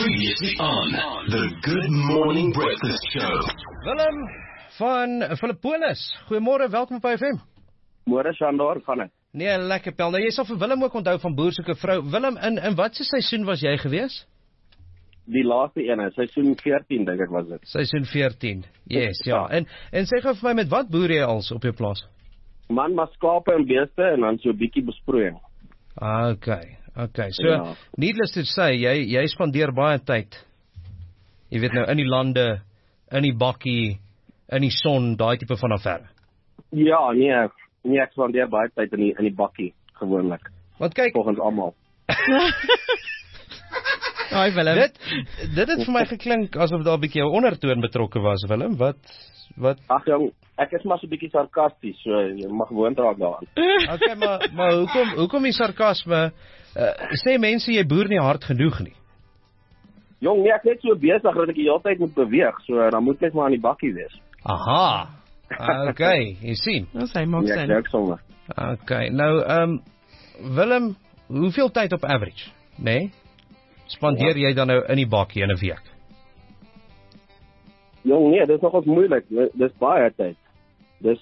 Previously on the Good Morning Breakfast Show. Willem van Philippolis, goeiemôre, welkom by FM. Môre Sandor, gaan dit? Nee, lekker pel. Nou jy sal vir Willem ook onthou van Boer soek 'n vrou. Willem, in watse seisoen was jy gewees? Die laaste ene, seisoen 14 dink ek was dit. Seisoen 14. Yes, ja. En sê gou vir my, met wat boer jy als op jou plaas? Man, maar skape en beeste en dan so 'n bietjie besproeiing. Okay. So, needless to say, jy spandeer baie tyd. Jy weet nou in die lande, in die bakkie, in die son, daai tipe van affære. Ja, nee, ek spandeer baie tyd in die bakkie gewoonlik. Want kyk, volgens almal. Ai Willem. Dit het vir my geklink asof daar 'n bietjie 'n ondertoon betrokke was, Willem. Wat? Ag jong, ek is maar so 'n bietjie sarkasties, so jy mag gewoond raak daaraan. Okay, maar hoekom die sarkasme? Sê mense jy boer nie hard genoeg nie. Jong, nee, ek net so besig dat ek die hele tyd moet beweeg, so dan moet ek maar aan die bakkie wees. Aha. Okay, jy sien. Ons hy maak sin. Ja, ek sommer. Okay, nou Willem, hoeveel tyd op average, nee? Spandeer jy dan nou in die bakkie in 'n week? Jong, nee, dit is nogals moeilik. Dis baie tyd. Dis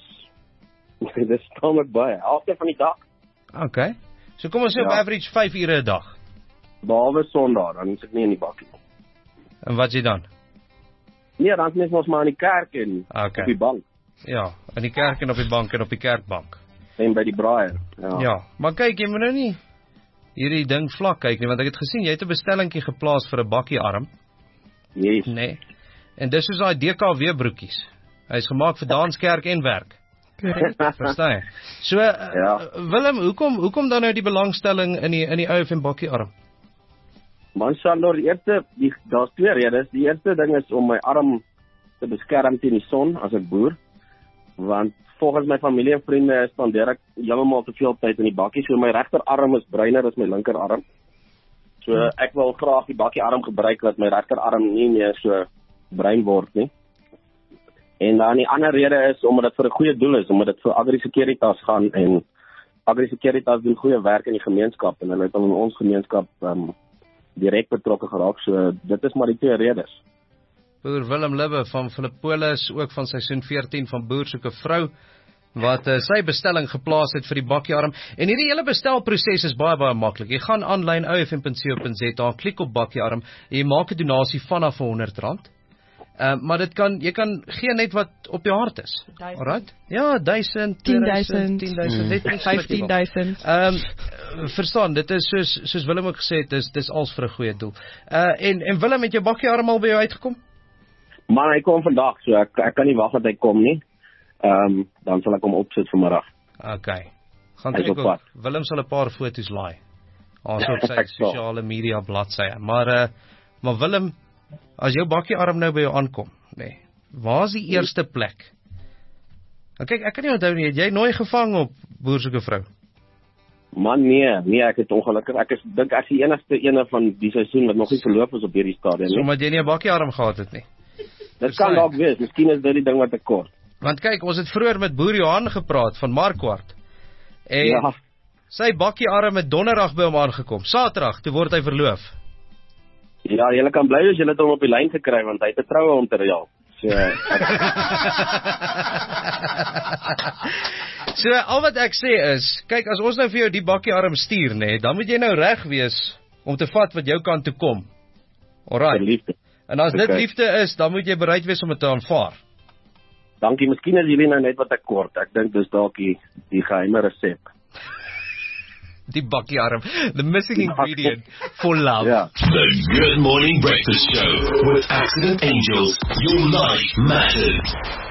tamelik baie. Halfte van die dag. Okay. So kom ons sê op average 5 ure 'n dag. Behalwe Sondag, dan is ek nie in die bakkie. En wat jy dan? Nee, dan is ons maar in die kerk en op die bank. Ja, in die kerk en op die bank en op die kerkbank. En by die braaier. Ja, maar kyk, jy moet nou nie hierdie ding vlak kyk nie, want ek het gesien jy het 'n bestellingkie geplaas vir 'n bakkiearm. Yes. Nee. En dis soos daai DKW broekies. Hy's gemaak vir danskerk en werk. Verstaan jy? So Willem, hoekom dan nou die belangstelling in die OFM bakkiearm? Man Sandor, daar's twee redes. Die eerste ding is om my arm te beskerm teen die son as ek boer. Want volgens my familie en vriende spandeer ek heeltemal te veel tyd in die bakkie. So my regterarm is bruiner as my linkerarm. So ek wil graag die bakkiearm gebruik dat my regterarm nie meer so bruin word nie. En dan die ander rede is omdat dit vir 'n goeie doel is, omdat dit vir Agri-Securitas gaan en Agri-Securitas doen goeie werk in die gemeenskap en hulle het in ons gemeenskap direk betrokke geraak. So dit is maar die twee redes. Boer Willem Libbe van Philippolis, ook van seisoen 14 van Boer soek 'n vrou, wat sy bestelling geplaas het vir die bakkiearm. En hierdie hele bestelproses is baie maklik. Jy gaan aanlyn ofm.co.za, klik op bakkiearm en jy maak 'n donasie vanaf R100. Maar jy kan gee net wat op jou hart is. Alright? Ja, 1000, 10.000, 15.000. Verstaan, dit is soos Willem ook gesê het, dis als vir 'n goeie doel. En Willem, het jou bakkiearm al by jou uitgekom? Man, hy kom vandag, so ek kan nie wag dat hy kom nie. Dan sal ek hom opsit vanmiddag. Okay. Gaan kyk ook. Willem sal 'n paar foto's laai. Also op sy sosiale media bladsy. Maar Willem, as jou bakkiearm nou by jou aankom, nee, waar is die eerste plek? Kyk, ek kan nie onthou nie, het jy nooit gevang op Boer soek 'n vrou? Man, nee, ek het ongelukkig, ek dink ek is die enigste ene van die seisoen wat nog nie verloop is op hierdie stadium nie. Omdat jy nie 'n bakkiearm gehad het nie. Dit kan dalk wees, miskien is dit die ding wat ek kort. Want kyk, ons het vroeër met Boer Johan gepraat van Markwart. En sy bakkiearm het donderdag by hom aangekom. Saterdag, toe word hy verloof. Ja, julle kan bly as julle het hom op die lyn gekry, want hy het 'n troue om te reël. So, al wat ek sê is, kyk, as ons nou vir jou die bakkiearm stuur, nee, dan moet jy nou reg wees om te vat wat jou kant toe kom. Alright. Liefde. En as dit liefde is, dan moet jy bereid wees om dit te aanvaar. Dankie, miskien is hierdie nou net wat ek kort. Ek dink dis dalk die geheime resep. Die bakkiearm, the missing ingredient for love. The Good Morning Breakfast Show with Accident Angels. Your life matters.